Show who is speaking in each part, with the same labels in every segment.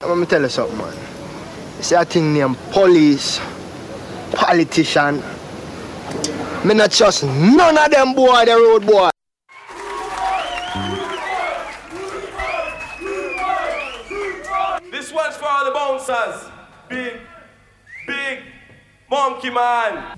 Speaker 1: Let me tell you something, man. You see a thing named police, politician. Me not trust none of them boy, the road boy.
Speaker 2: This one's for all the bouncers. Big monkey man.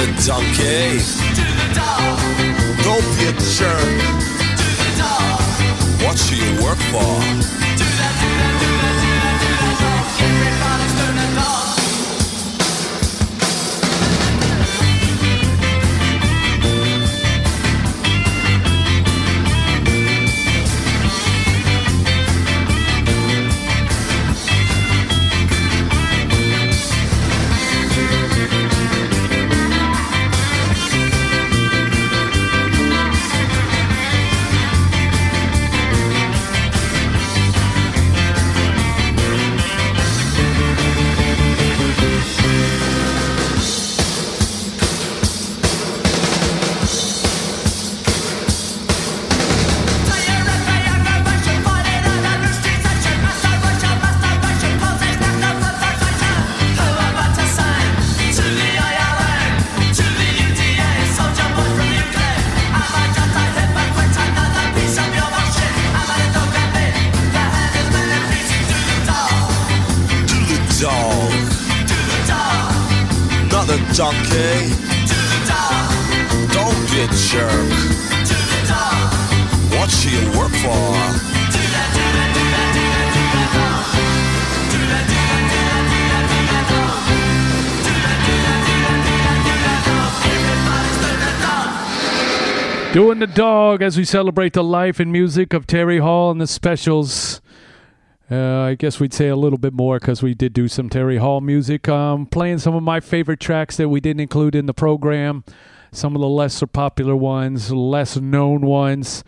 Speaker 3: donkey.
Speaker 4: To the dog.
Speaker 3: Don't be a jerk.
Speaker 4: To the dog.
Speaker 3: What should you work for?
Speaker 4: Do that, do that, do that, do that, do that dog. Everybody's doing that dog.
Speaker 3: Donkey.
Speaker 4: To the dog.
Speaker 3: Don't be a jerk.
Speaker 4: To the dog.
Speaker 3: What should you work for?
Speaker 4: Do that, do that, do that, do that, do that dog. Do that, do that, do that, do that, do that dog. Do that, do that, do that, do that, do that dog. Everybody's doing that dog.
Speaker 5: Doing the dog as we celebrate the life and music of Terry Hall and the Specials. I guess we'd say a little bit more because we did do some Terry Hall music. Playing some of my favorite tracks that we didn't include in the program. Some of the lesser popular ones, less known ones.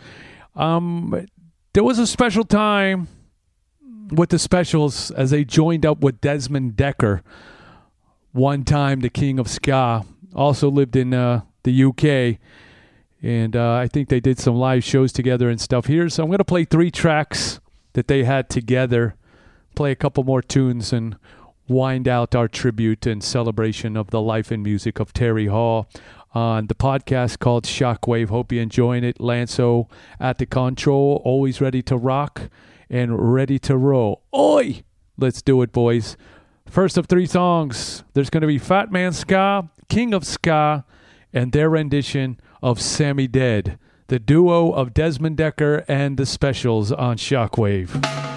Speaker 5: There was a special time with the Specials as they joined up with Desmond Dekker. One time, the king of ska. Also lived in the UK. And I think they did some live shows together and stuff. So I'm going to play 3 tracks that they had together, play a couple more tunes, and wind out our tribute and celebration of the life and music of Terry Hall on the podcast called Shockwave. Hope you're enjoying it. Lanso at the control, always ready to rock and ready to roll. Oi! Let's do it, boys. First of 3 songs, there's going to be Fat Man Ska, King of Ska, and their rendition of Sammy Dead. The duo of Desmond Dekker and the Specials on Shockwave.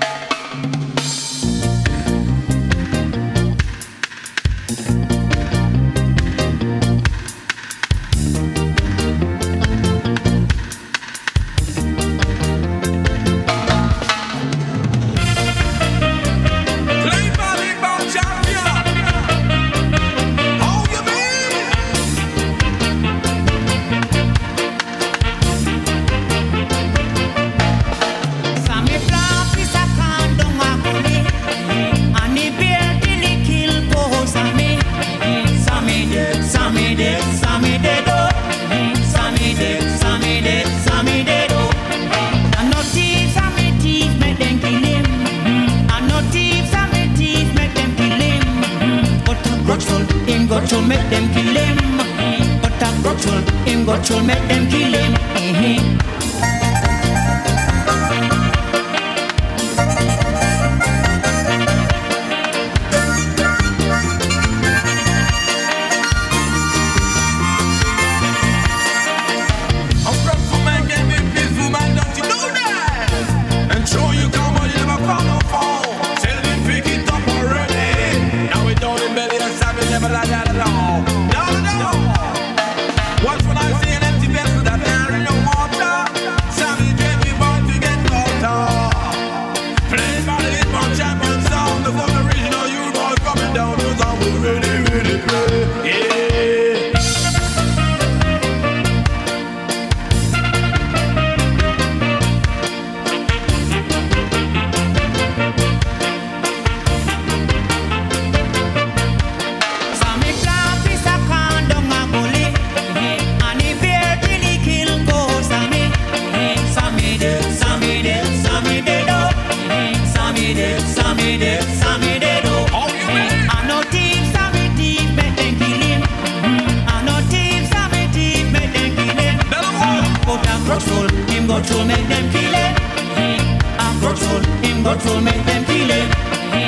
Speaker 6: got to make them kill him. But a brutal, him got to make them kill him.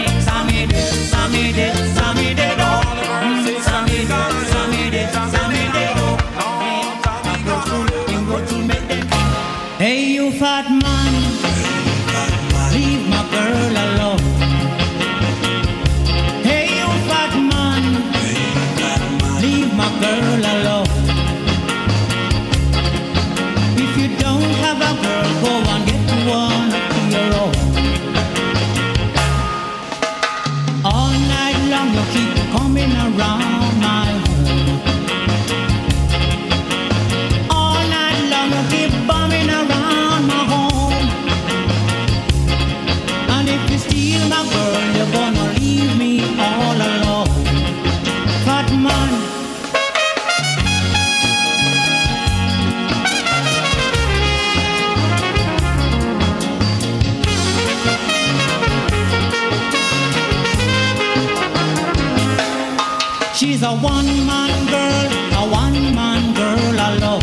Speaker 6: Sammy dead, oh. Sammy dead, girl I love. If you don't have a girl, go and get one of your own. All night long you keep coming around my home. All night long you keep bumming around my home. And if you steal my girl, you're gonna leave me all alone. Fat man. She's a one-man girl I love.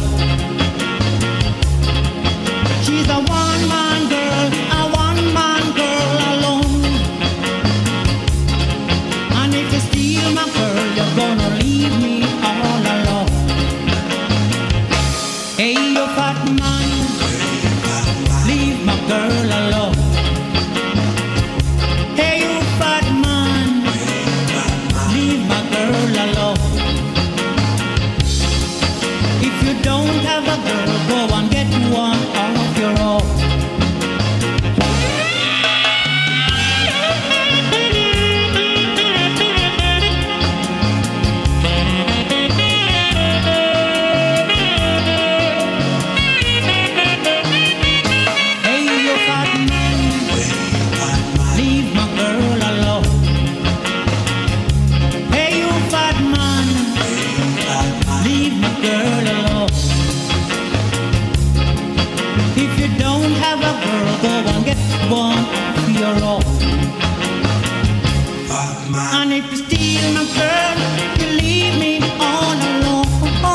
Speaker 6: She's a one-man girl alone. And if you steal my girl, you're gonna leave me all alone. Hey, you fat man, leave my girl alone. Hey, you fat man, leave my girl alone. If you don't have a girl, go and get one of your own. Hey, you fat man, leave my girl alone. Hey, you fat man, leave my girl alone. If you don't have a girl, go and get one of your own. And if you steal my girl, you leave me all alone.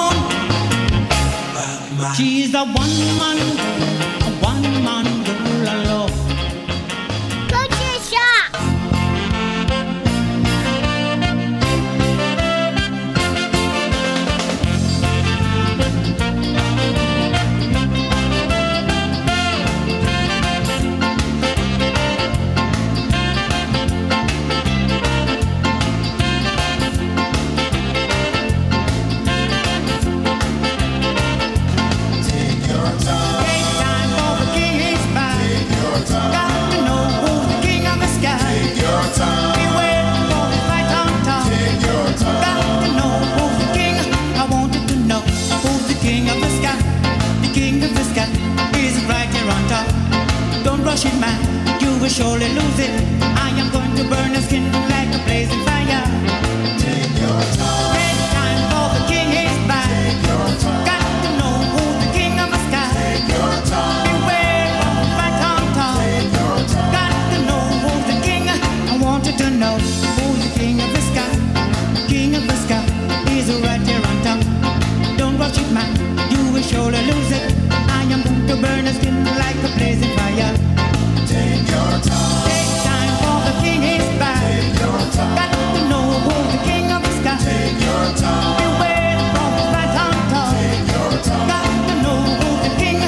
Speaker 6: She's a one-man girl alone.
Speaker 7: Patricia!
Speaker 6: Take time for the king is back. Got to know who's the king of the sky. Beware for the fight on top. Got to know who's the king. I wanted to know who's the king of the sky. The king of the sky is right here on top. Don't rush it, man. You will surely lose it. I am going to burn your skin like a blazing fire. Take time for the king is back. Got to know who's the king of the sky. Beware of the fight on top. Got to know who's the king. I wanted to know who's the king of the sky. King of the sky is right here on top. Don't rush it, man. You will surely lose it. I am going to burn your skin like a blazing fire. Take time for the king is back. Got to know who's the king of the sky. Beware of the fight on top. Got to know who's the king.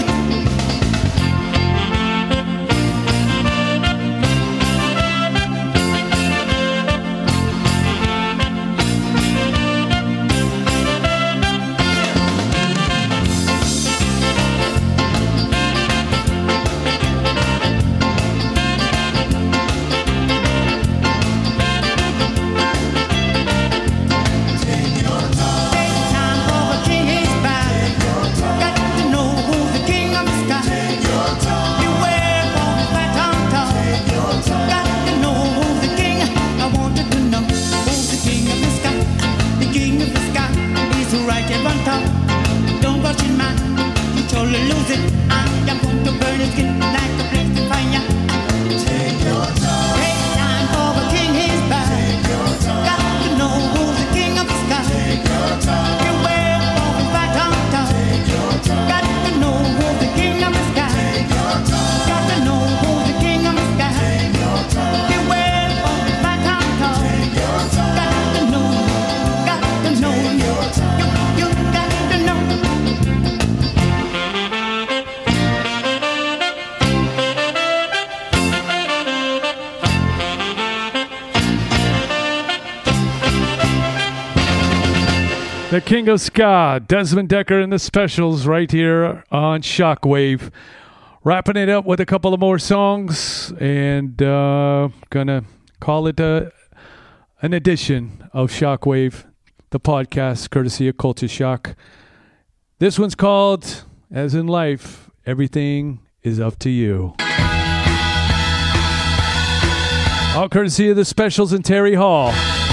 Speaker 5: The King of Ska, Desmond Decker and the Specials right here on Shockwave. Wrapping it up with a couple of more songs and gonna call it an edition of Shockwave, the podcast courtesy of Culture Shock. This one's called, as in life, Everything is Up to You. All courtesy of the Specials and Terry Hall.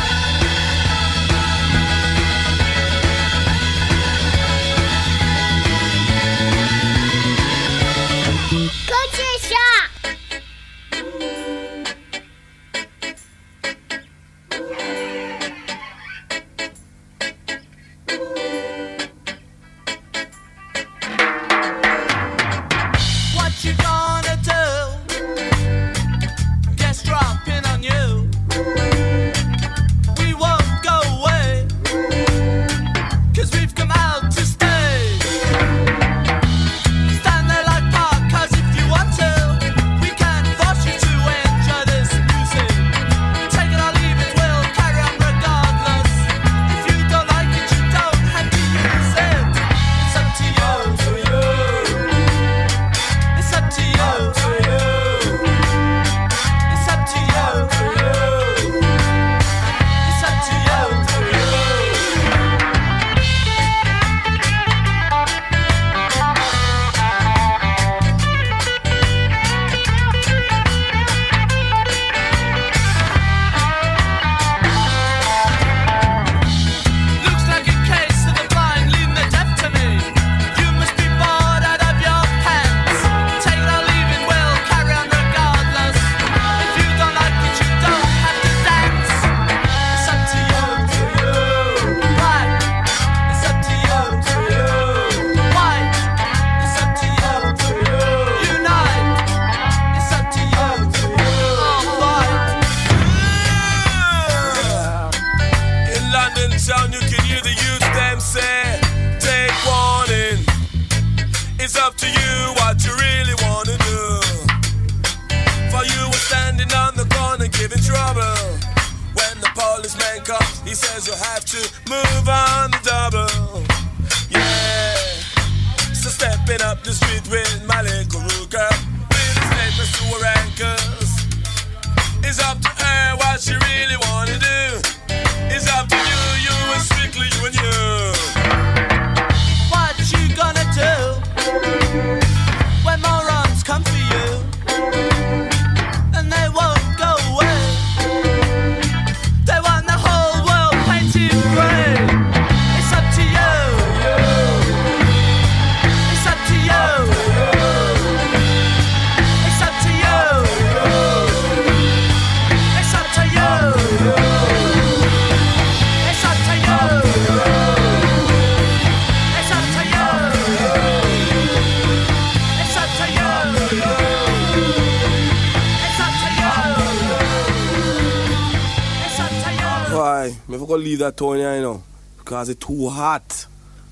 Speaker 2: Leave that Tony, I know, because it's too hot.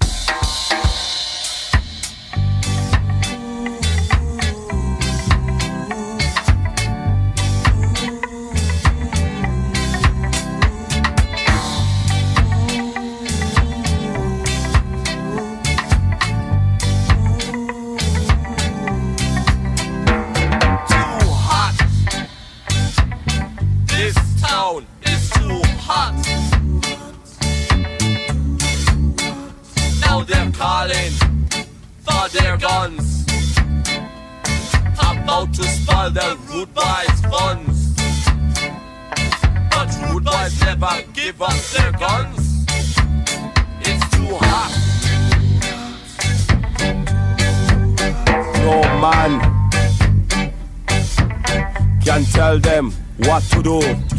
Speaker 7: Tell them what to do.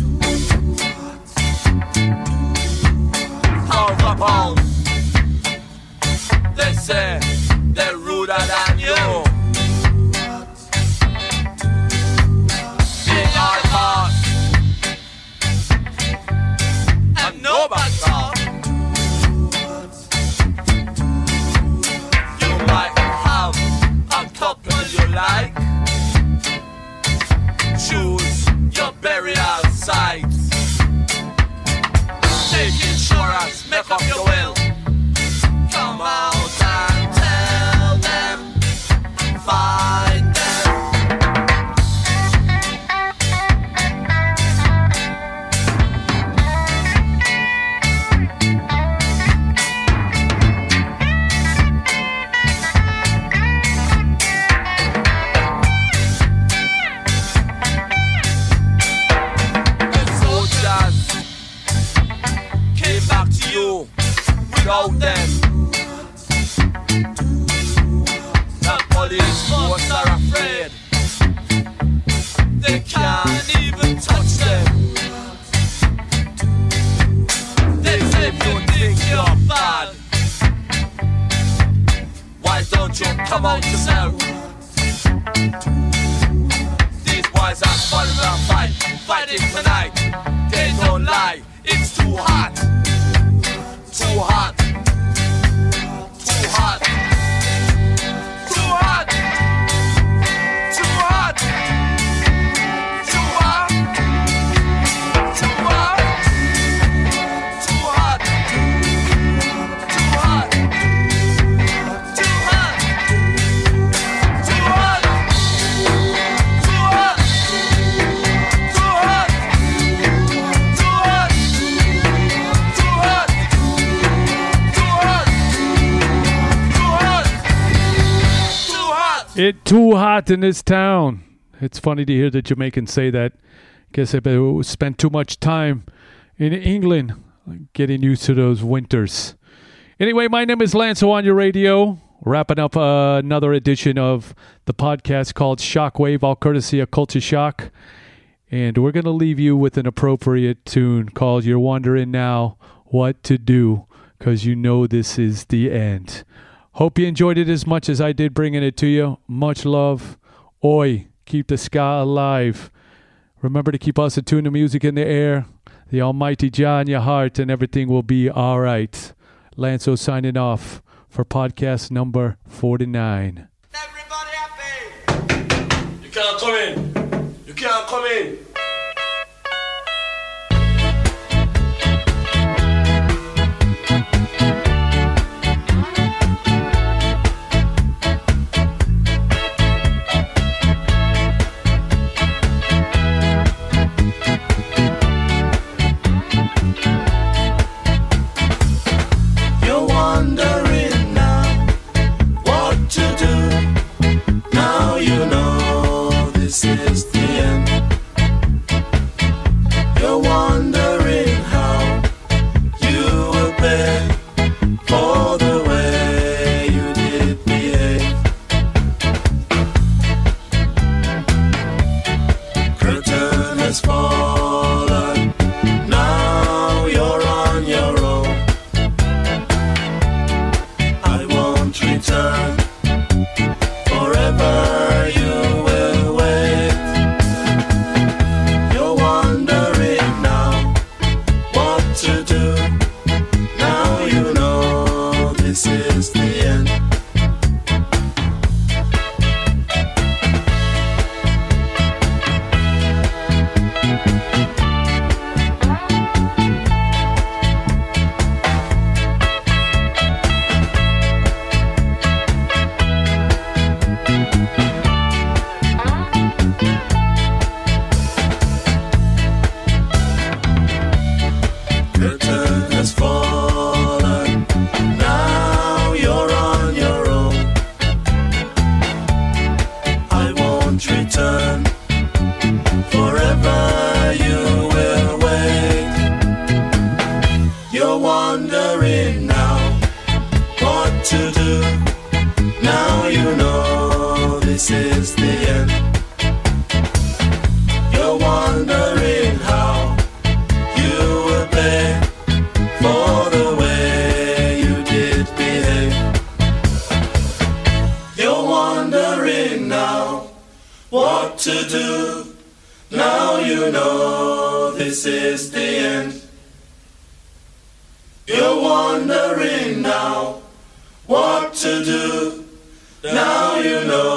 Speaker 2: Pound for pound, they say they're ruder than you. Big hard heart and no back talk. You might have a couple you like. Choose your burial site. Take insurance, make up your will.
Speaker 4: come out yourself. These boys are fun and fighting tonight. They don't lie, it's too hot. Too hot. Too hot. Too hot. Too hot. Too hot. Too hot. Too hot. Too hot. Too hot. Too hot. Too hot. Too hot. Too hot. Too hot.
Speaker 5: It too hot in this town. It's funny to hear the Jamaicans say that. Guess they spent too much time in England getting used to those winters. Anyway, my name is Lanzo on your radio. Wrapping up another edition of the podcast called Shockwave, all courtesy of Culture Shock. And we're going to leave you with an appropriate tune called You're Wondering Now What to Do, because you know this is the end. Hope you enjoyed it as much as I did bringing it to you. Much love. Oi, keep the ska alive. Remember to keep us attuned to music in the air, the almighty Jah in your heart, and everything will be all right. Lanzo signing off for podcast number 49.
Speaker 4: Everybody happy. You can't come in. You can't come in.
Speaker 8: You're wondering now what to do. Now you know this is the end. You're wondering how you will pay for the way you did behave. Curtain has fallen. Now you're on your own. I won't return. Forever you will wait. You're wondering now what to do. Now you know this is the end. Curtain has fallen. Now you're on your own. I won't return. Forever you will wait. You're wondering now what to do. Now you know this is the end. You're wondering how you will pay for the way you did behave. You're wondering now what to do. Now you know this is the end. You're wondering now what to do. Now you know